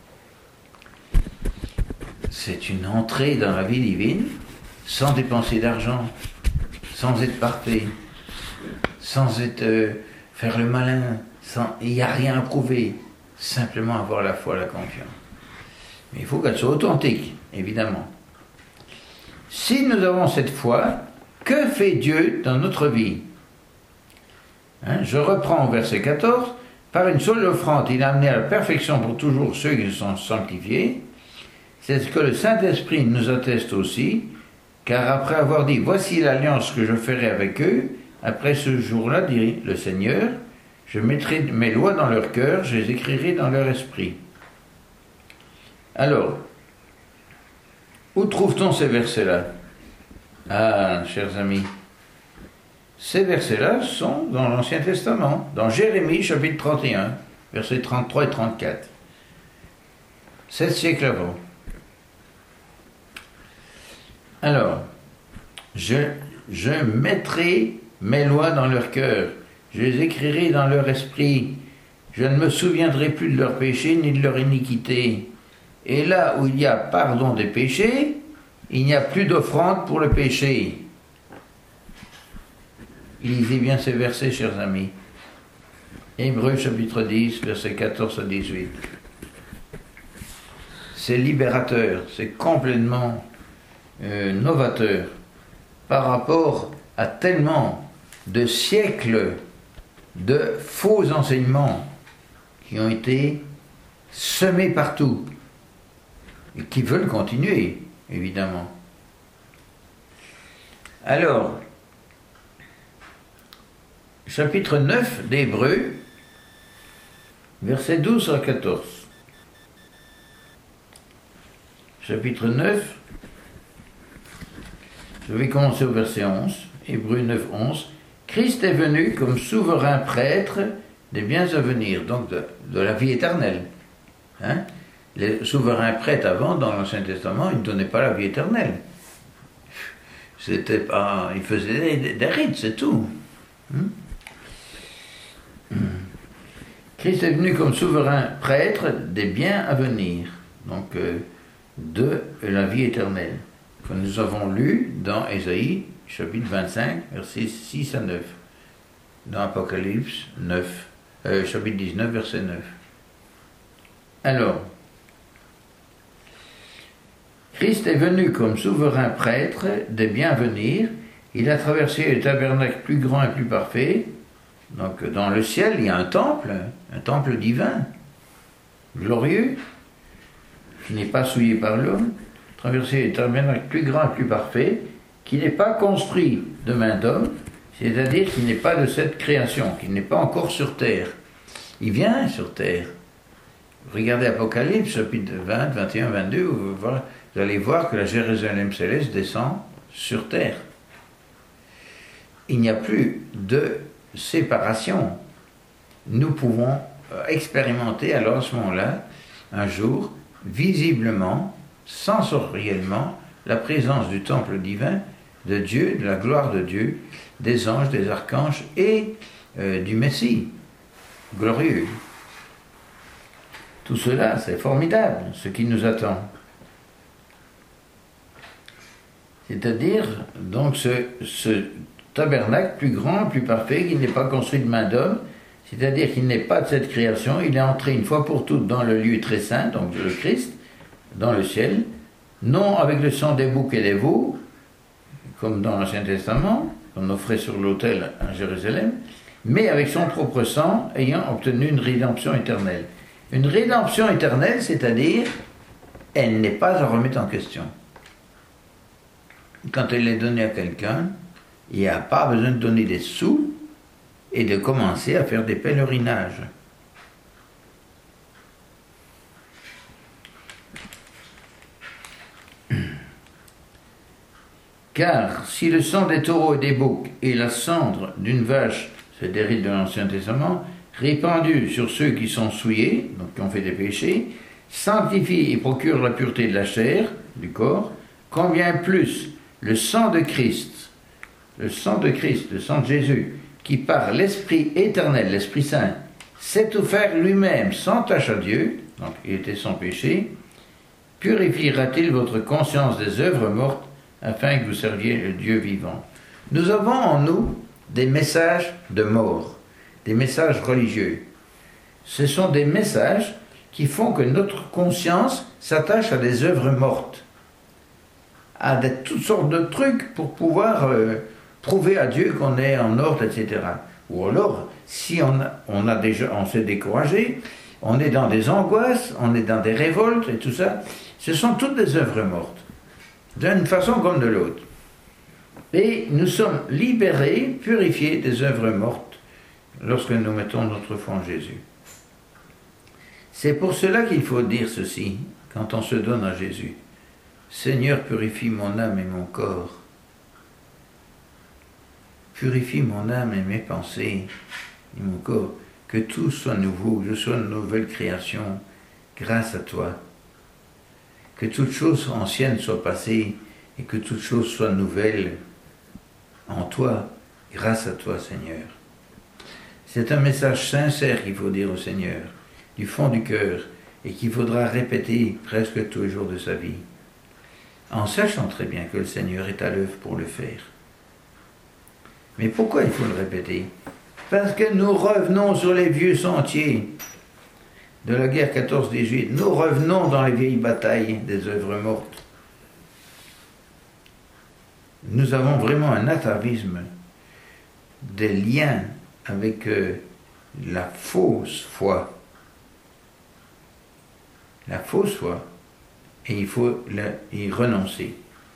C'est une entrée dans la vie divine sans dépenser d'argent, sans être parfait, sans faire le malin, il n'y a rien à prouver, simplement avoir la foi, la confiance. Mais il faut qu'elle soit authentique, évidemment. Si nous avons cette foi, que fait Dieu dans notre vie? Je reprends au verset 14. Par une seule offrande, il a amené à la perfection pour toujours ceux qui sont sanctifiés. C'est ce que le Saint-Esprit nous atteste aussi, car après avoir dit « Voici l'alliance que je ferai avec eux, après ce jour-là, dit le Seigneur, je mettrai mes lois dans leur cœur, je les écrirai dans leur esprit. » Alors, où trouve-t-on ces versets-là? Ah, chers amis, ces versets-là sont dans l'Ancien Testament, dans Jérémie chapitre 31, versets 33 et 34. 7 siècles avant. Alors, je mettrai mes lois dans leur cœur, je les écrirai dans leur esprit, je ne me souviendrai plus de leurs péchés ni de leur iniquité. Et là où il y a pardon des péchés, il n'y a plus d'offrande pour le péché. Lisez bien ces versets, chers amis. Hébreux chapitre 10, versets 14 à 18. C'est libérateur, c'est complètement novateur par rapport à tellement de siècles de faux enseignements qui ont été semés partout et qui veulent continuer, évidemment. Alors, chapitre 9 d'Hébreux, versets 12 à 14. Chapitre 9, je vais commencer au verset 11, Hébreux 9, 11. Christ est venu comme souverain prêtre des biens à venir, donc de la vie éternelle. Hein? Les souverains prêtres avant, dans l'Ancien Testament, ils ne donnaient pas la vie éternelle. C'était pas, ils faisaient des rites, c'est tout. Christ est venu comme souverain prêtre des biens à venir, donc de la vie éternelle, que nous avons lu dans Ésaïe, chapitre 25, versets 6 à 9, dans Apocalypse 9, chapitre 19, verset 9. Alors, Christ est venu comme souverain prêtre des biens à venir. Il a traversé le tabernacle plus grand et plus parfait. Donc, dans le ciel, il y a un temple divin, glorieux, qui n'est pas souillé par l'homme. Traverser le tabernacle plus grand et plus parfait, qui n'est pas construit de main d'homme, c'est-à-dire qu'il n'est pas de cette création, qu'il n'est pas encore sur terre. Il vient sur terre. Regardez Apocalypse, chapitre 20, 21, 22, vous allez voir que la Jérusalem céleste descend sur terre. Il n'y a plus de séparation. Nous pouvons expérimenter alors à ce moment-là, un jour, visiblement, sensoriellement, la présence du temple divin, de Dieu, de la gloire de Dieu, des anges, des archanges et du Messie glorieux. Tout cela, c'est formidable, ce qui nous attend. C'est-à-dire, donc, ce tabernacle plus grand, plus parfait, qui n'est pas construit de main d'homme, c'est-à-dire qu'il n'est pas de cette création, il est entré une fois pour toutes dans le lieu très saint, donc le Christ, dans le ciel, non avec le sang des boucs et des veaux, comme dans l'Ancien Testament, qu'on offrait sur l'autel à Jérusalem, mais avec son propre sang, ayant obtenu une rédemption éternelle. Une rédemption éternelle, c'est-à-dire, elle n'est pas à remettre en question. Quand elle est donnée à quelqu'un, il n'y a pas besoin de donner des sous et de commencer à faire des pèlerinages. Car si le sang des taureaux et des boucs et la cendre d'une vache, c'est des rites de l'Ancien Testament, répandus sur ceux qui sont souillés, donc qui ont fait des péchés, sanctifie et procure la pureté de la chair, du corps, combien plus le sang de Christ, le sang de Jésus, qui par l'Esprit éternel, l'Esprit Saint, s'est offert lui-même sans tache à Dieu, donc il était sans péché, purifiera-t-il votre conscience des œuvres mortes, afin que vous serviez le Dieu vivant. Nous avons en nous des messages de mort, des messages religieux. Ce sont des messages qui font que notre conscience s'attache à des œuvres mortes, à toutes sortes de trucs pour pouvoir prouver à Dieu qu'on est en ordre, etc. Ou alors, si on s'est découragé, on est dans des angoisses, on est dans des révoltes et tout ça, ce sont toutes des œuvres mortes, d'une façon comme de l'autre. Et nous sommes libérés, purifiés des œuvres mortes lorsque nous mettons notre foi en Jésus. C'est pour cela qu'il faut dire ceci quand on se donne à Jésus. Seigneur, purifie mon âme et mon corps. Purifie mon âme et mes pensées et mon corps. Que tout soit nouveau, que je sois une nouvelle création grâce à toi. Que toute chose ancienne soit passée et que toute chose soit nouvelle en toi, grâce à toi, Seigneur. C'est un message sincère qu'il faut dire au Seigneur, du fond du cœur, et qu'il faudra répéter presque tous les jours de sa vie, en sachant très bien que le Seigneur est à l'œuvre pour le faire. Mais pourquoi il faut le répéter? Parce que nous revenons sur les vieux sentiers de la guerre 14-18. Nous revenons dans les vieilles batailles des œuvres mortes. Nous avons vraiment un atavisme des liens avec la fausse foi, la fausse foi, et il faut y renoncer.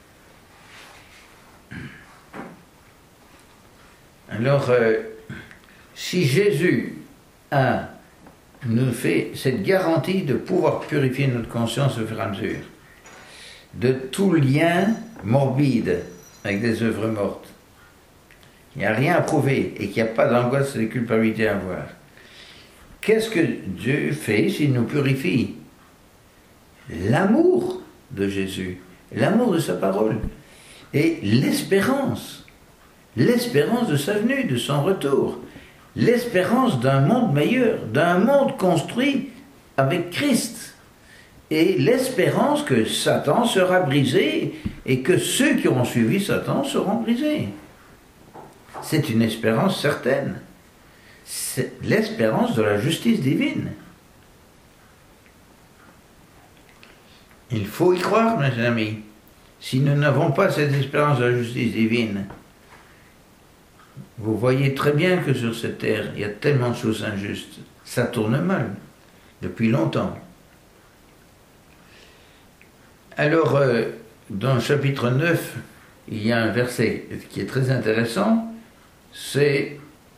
Alors, si Jésus nous fait cette garantie de pouvoir purifier notre conscience au fur et à mesure, de tout lien morbide avec des œuvres mortes, il n'y a rien à prouver et qu'il n'y a pas d'angoisse et de culpabilité à avoir, qu'est-ce que Dieu fait s'il nous purifie? L'amour de Jésus, l'amour de sa parole et l'espérance de sa venue, de son retour, l'espérance d'un monde meilleur, d'un monde construit avec Christ, et l'espérance que Satan sera brisé et que ceux qui auront suivi Satan seront brisés. C'est une espérance certaine. C'est l'espérance de la justice divine. Il faut y croire, mes amis. Si nous n'avons pas cette espérance de la justice divine, vous voyez très bien que sur cette terre, il y a tellement de choses injustes. Ça tourne mal, depuis longtemps. Alors, dans le chapitre 9, il y a un verset qui est très intéressant. C'est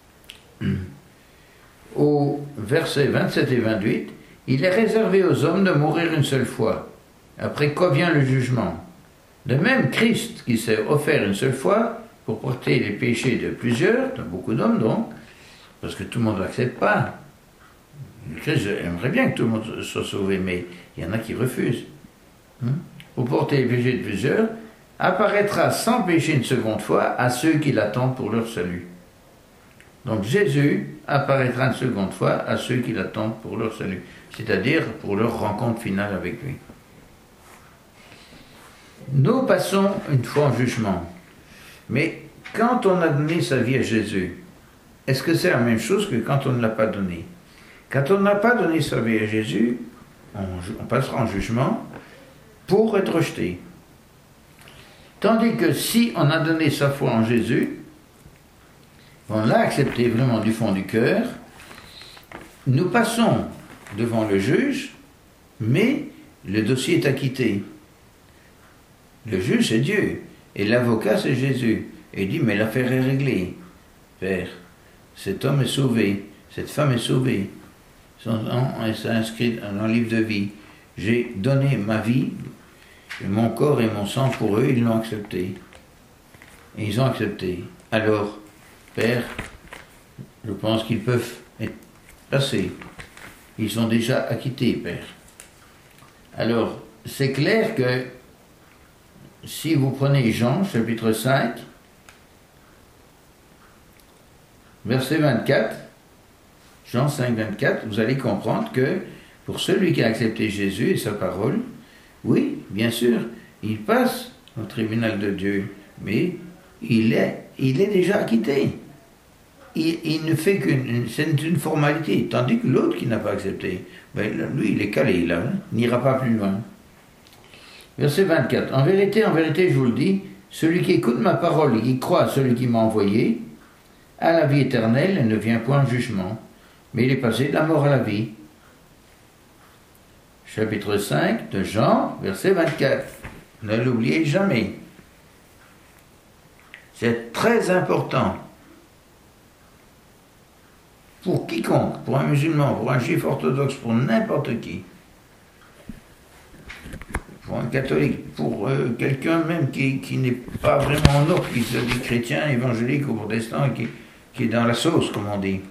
au verset 27 et 28. Il est réservé aux hommes de mourir une seule fois. Après quoi vient le jugement. De même, Christ, qui s'est offert une seule fois pour porter les péchés de plusieurs, de beaucoup d'hommes donc, parce que tout le monde ne l'accepte pas. Christ aimerait bien que tout le monde soit sauvé, mais il y en a qui refusent. Pour porter les péchés de plusieurs, apparaîtra sans péché une seconde fois à ceux qui l'attendent pour leur salut. Donc Jésus apparaîtra une seconde fois à ceux qui l'attendent pour leur salut, c'est-à-dire pour leur rencontre finale avec lui. Nous passons une fois en jugement, mais quand on a donné sa vie à Jésus, est-ce que c'est la même chose que quand on ne l'a pas donné? Quand on n'a pas donné sa vie à Jésus, on passera en jugement pour être rejeté. Tandis que si on a donné sa foi en Jésus, on l'a accepté vraiment du fond du cœur, nous passons devant le juge, mais le dossier est acquitté. Le juge, c'est Dieu, et l'avocat, c'est Jésus. Et il dit, mais l'affaire est réglée. Père, cet homme est sauvé, cette femme est sauvée. Son nom est inscrit dans le livre de vie. J'ai donné ma vie, mon corps et mon sang pour eux, ils l'ont accepté. Et ils ont accepté. Alors, Père, je pense qu'ils peuvent être passés. Ils sont déjà acquittés, Père. Alors, c'est clair que si vous prenez Jean, chapitre 5, verset 24, Jean 5, 24, vous allez comprendre que pour celui qui a accepté Jésus et sa parole, oui, bien sûr, il passe au tribunal de Dieu, mais il est déjà acquitté. Il ne fait c'est une formalité, tandis que l'autre qui n'a pas accepté, ben, lui, il est calé, là, il n'ira pas plus loin. Verset 24. En vérité, je vous le dis, celui qui écoute ma parole et qui croit à celui qui m'a envoyé, a la vie éternelle et ne vient point en jugement, mais il est passé de la mort à la vie. Chapitre 5 de Jean, verset 24. Ne l'oubliez jamais. C'est très important. Pour quiconque, pour un musulman, pour un juif orthodoxe, pour n'importe qui. Pour un catholique, pour quelqu'un même qui n'est pas vraiment en ordre, qui se dit chrétien, évangélique ou protestant, qui est dans la sauce, comme on dit.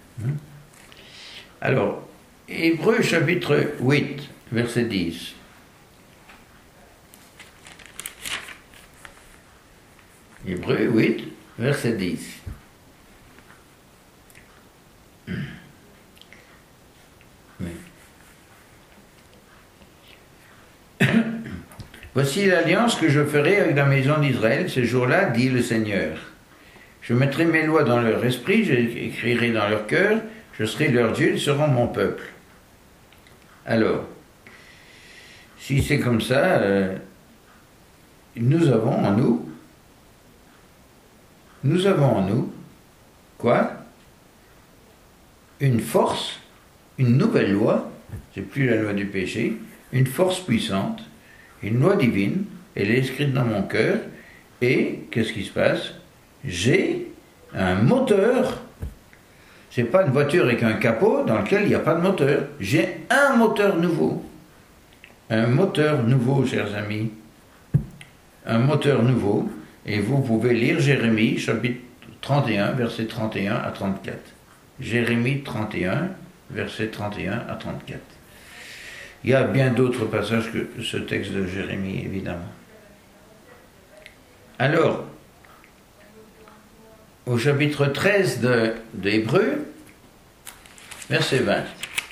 Alors, Hébreux chapitre 8, verset 10. Hébreux 8, verset 10. Oui. Voici l'alliance que je ferai avec la maison d'Israël ce jour-là, dit le Seigneur. Je mettrai mes lois dans leur esprit, j'écrirai dans leur cœur, je serai leur Dieu, ils seront mon peuple. Alors, si c'est comme ça, nous avons en nous, quoi? Une force, une nouvelle loi, c'est plus la loi du péché, une force puissante, une loi divine, elle est inscrite dans mon cœur, et qu'est-ce qui se passe? J'ai un moteur. C'est pas une voiture avec un capot dans lequel il n'y a pas de moteur. J'ai un moteur nouveau. Un moteur nouveau, chers amis. Un moteur nouveau. Et vous pouvez lire Jérémie, chapitre 31, versets 31 à 34. Jérémie 31, versets 31 à 34. Il y a bien d'autres passages que ce texte de Jérémie, évidemment. Alors, au chapitre 13 de Hébreux, verset 20.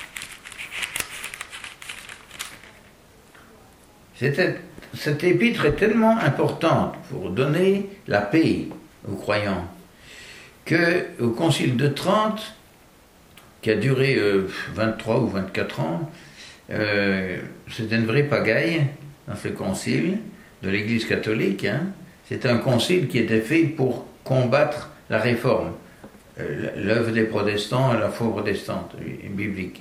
Cette épître est tellement importante pour donner la paix aux croyants qu'au Concile de Trente, qui a duré 23 ou 24 ans, c'était une vraie pagaille dans ce concile de l'Église catholique. C'était un concile qui était fait pour combattre la réforme, l'œuvre des protestants et la foi protestante biblique.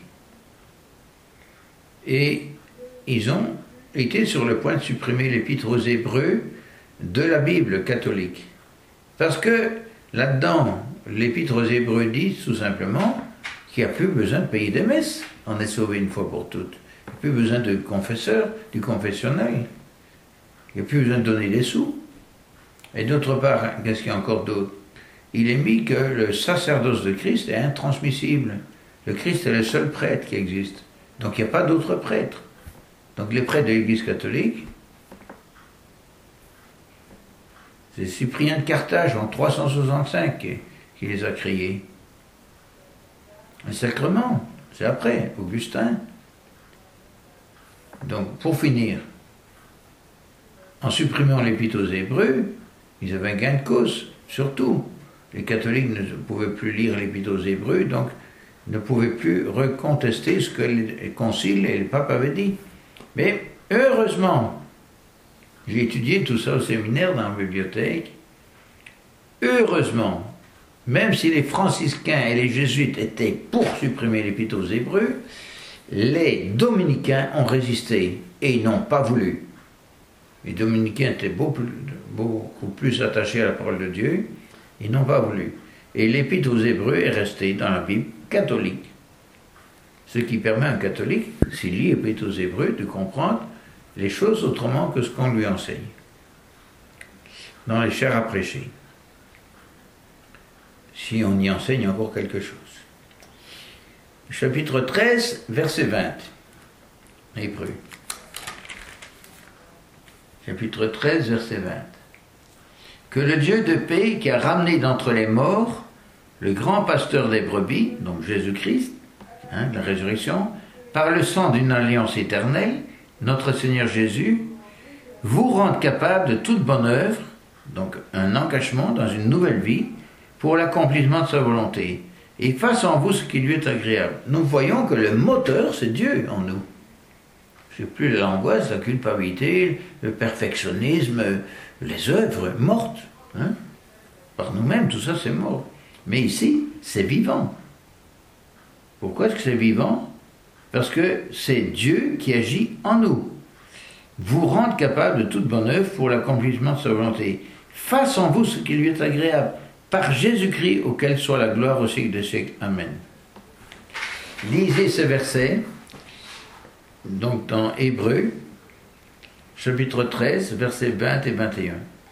Et ils ont été sur le point de supprimer l'épître aux Hébreux de la Bible catholique. Parce que là-dedans, l'épître aux Hébreux dit tout simplement qu'il n'y a plus besoin de payer des messes. On est sauvé une fois pour toutes. Il n'y a plus besoin de confesseur, du confessionnel. Il n'y a plus besoin de donner des sous. Et d'autre part, qu'est-ce qu'il y a encore d'autre? Il est mis que le sacerdoce de Christ est intransmissible. Le Christ est le seul prêtre qui existe. Donc il n'y a pas d'autres prêtres. Donc les prêtres de l'Église catholique, c'est Cyprien de Carthage en 365 qui les a créés. Un sacrement, c'est après, Augustin. Donc pour finir, en supprimant l'épître aux Hébreux, ils avaient un gain de cause, surtout. Les catholiques ne pouvaient plus lire l'épître aux Hébreux, donc ne pouvaient plus recontester ce que les conciles et le pape avaient dit. Mais heureusement, j'ai étudié tout ça au séminaire dans la bibliothèque, heureusement, même si les franciscains et les jésuites étaient pour supprimer l'épître aux Hébreux, les dominicains ont résisté et ils n'ont pas voulu. Les dominicains étaient beaucoup plus attachés à la parole de Dieu, ils n'ont pas voulu. Et l'épître aux Hébreux est resté dans la Bible catholique. Ce qui permet à un catholique, s'il lit l'épître aux Hébreux, de comprendre les choses autrement que ce qu'on lui enseigne. Dans les chars à prêcher. Si on y enseigne encore quelque chose. Chapitre 13, verset 20. Hébreux. Chapitre 13, verset 20. Que le Dieu de paix qui a ramené d'entre les morts le grand pasteur des brebis, donc Jésus-Christ, la résurrection, par le sang d'une alliance éternelle, notre Seigneur Jésus, vous rende capable de toute bonne œuvre, donc un engagement dans une nouvelle vie, pour l'accomplissement de sa volonté, et fasse en vous ce qui lui est agréable. Nous voyons que le moteur, c'est Dieu en nous. C'est plus l'angoisse, la culpabilité, le perfectionnisme, les œuvres mortes. Par nous-mêmes, tout ça c'est mort. Mais ici, c'est vivant. Pourquoi est-ce que c'est vivant? Parce que c'est Dieu qui agit en nous. Vous rendre capable de toute bonne œuvre pour l'accomplissement de sa volonté. Fasse en vous ce qui lui est agréable. Par Jésus-Christ, auquel soit la gloire au siècle des siècles. Amen. Lisez ce verset, donc dans Hébreux, chapitre 13, versets 20 et 21.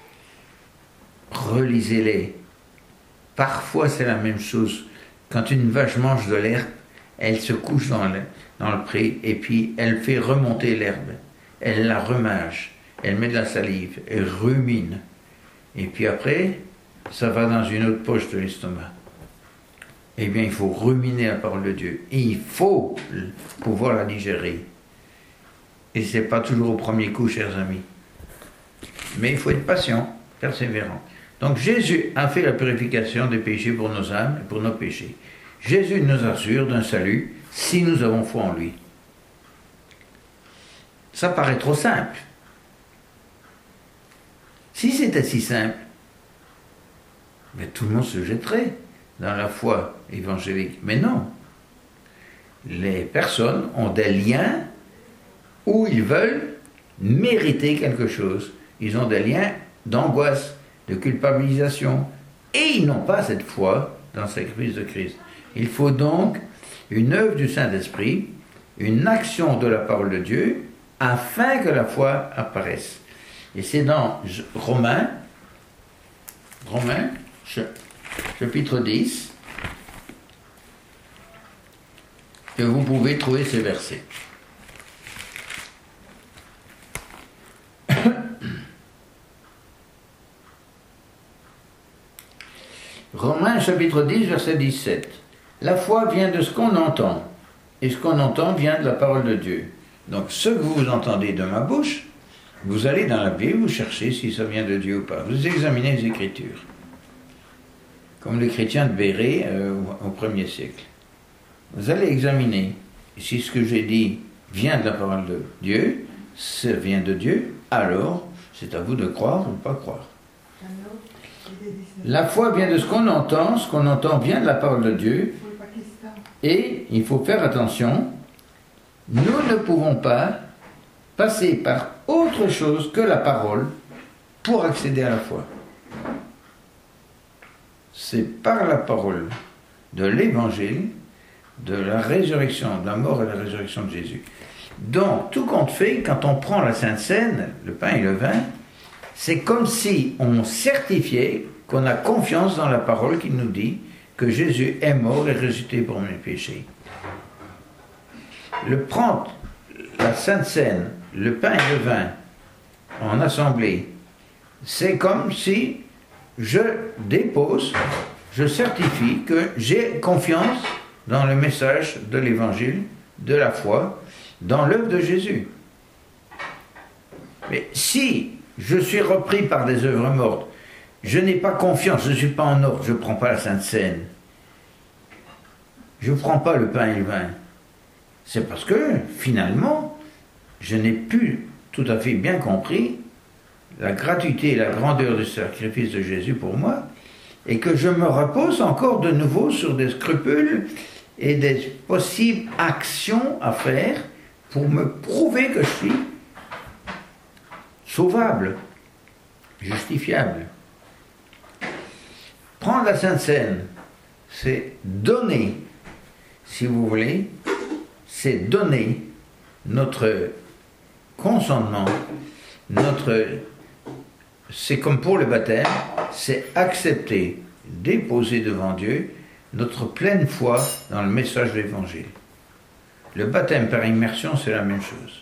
Relisez-les. Parfois c'est la même chose. Quand une vache mange de l'herbe, elle se couche dans le pré et puis elle fait remonter l'herbe. Elle la remâche, elle met de la salive, elle rumine. Et puis après, ça va dans une autre poche de l'estomac. Eh bien, il faut ruminer la parole de Dieu. Et il faut pouvoir la digérer. Et ce n'est pas toujours au premier coup, chers amis. Mais il faut être patient, persévérant. Donc Jésus a fait la purification des péchés pour nos âmes et pour nos péchés. Jésus nous assure d'un salut si nous avons foi en lui. Ça paraît trop simple. Si c'était si simple, mais tout le monde se jetterait dans la foi évangélique. Mais non. Les personnes ont des liens où ils veulent mériter quelque chose. Ils ont des liens d'angoisse, de culpabilisation, et ils n'ont pas cette foi dans le sacrifice de Christ. Il faut donc une œuvre du Saint-Esprit, une action de la parole de Dieu, afin que la foi apparaisse. Et c'est dans Romains, chapitre 10, que vous pouvez trouver ces versets. Romains chapitre 10, verset 17. La foi vient de ce qu'on entend, et ce qu'on entend vient de la parole de Dieu. Donc ce que vous entendez de ma bouche, vous allez dans la Bible, vous cherchez si ça vient de Dieu ou pas. Vous examinez les Écritures. Comme les chrétiens de Béret au 1er siècle. Vous allez examiner. Et si ce que j'ai dit vient de la parole de Dieu, ça vient de Dieu, alors c'est à vous de croire ou de ne pas croire. La foi vient de ce qu'on entend vient de la parole de Dieu, et il faut faire attention, nous ne pouvons pas passer par autre chose que la parole pour accéder à la foi. C'est par la parole de l'Évangile, de la résurrection, de la mort et de la résurrection de Jésus. Donc, tout compte fait, quand on prend la Sainte Seine, le pain et le vin, c'est comme si on certifiait qu'on a confiance dans la parole qui nous dit que Jésus est mort et ressuscité pour mes péchés. Le prendre la Sainte Seine, le pain et le vin en assemblée, c'est comme si je dépose, je certifie que j'ai confiance dans le message de l'Évangile, de la foi, dans l'œuvre de Jésus. Mais si je suis repris par des œuvres mortes, je n'ai pas confiance, je ne suis pas en ordre, je ne prends pas la Sainte Seine, je ne prends pas le pain et le vin, c'est parce que, finalement, je n'ai plus tout à fait bien compris la gratuité et la grandeur du sacrifice de Jésus pour moi, et que je me repose encore de nouveau sur des scrupules et des possibles actions à faire pour me prouver que je suis sauvable, justifiable. Prendre la Sainte Seine, c'est donner, si vous voulez, c'est donner notre consentement, c'est comme pour le baptême, c'est accepter, déposer devant Dieu notre pleine foi dans le message de l'Évangile. Le baptême par immersion, c'est la même chose.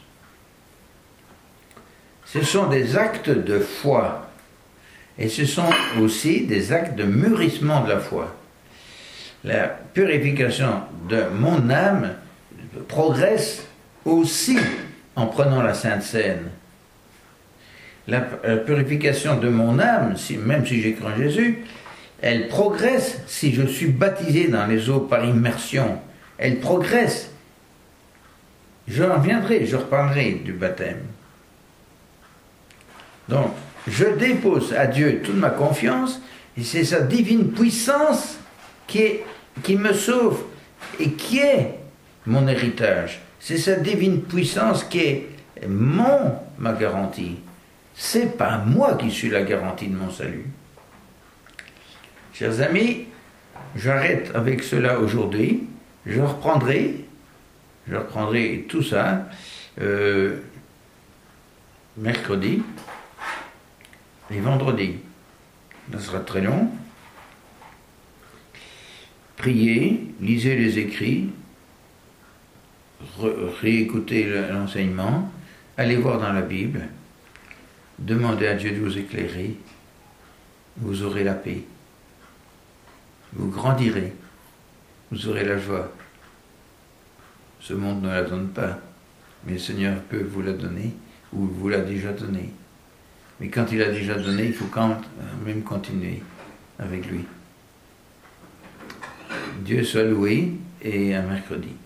Ce sont des actes de foi. Et ce sont aussi des actes de mûrissement de la foi. La purification de mon âme progresse aussi en prenant la Sainte Seine. La purification de mon âme, même si j'ai cru en Jésus, elle progresse si je suis baptisé dans les eaux par immersion. Elle progresse. Je reviendrai, je reparlerai du baptême. Donc, je dépose à Dieu toute ma confiance, et c'est sa divine puissance qui me sauve et qui est mon héritage. C'est sa divine puissance qui est ma garantie. C'est pas moi qui suis la garantie de mon salut. Chers amis, j'arrête avec cela aujourd'hui. Je reprendrai tout ça mercredi et vendredi. Ça sera très long. Priez, lisez les écrits, réécoutez l'enseignement, allez voir dans la Bible, demandez à Dieu de vous éclairer, vous aurez la paix, vous grandirez, vous aurez la joie. Ce monde ne la donne pas, mais le Seigneur peut vous la donner, ou vous l'a déjà donnée. Mais quand il a déjà donné, il faut quand même continuer avec lui. Dieu soit loué et à mercredi.